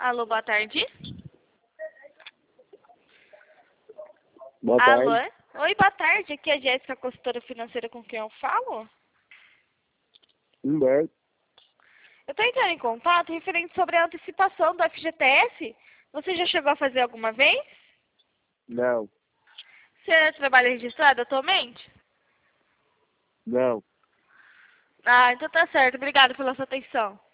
Alô, boa tarde. Boa Alô? tarde. Oi, boa tarde. Aqui é a Jéssica, consultora financeira com quem eu falo. Humberto. Eu estou entrando em contato referente sobre a antecipação do FGTS. Você já chegou a fazer alguma vez? Não. Você trabalha registrado atualmente? Não. Ah, então tá certo. Obrigada pela sua atenção.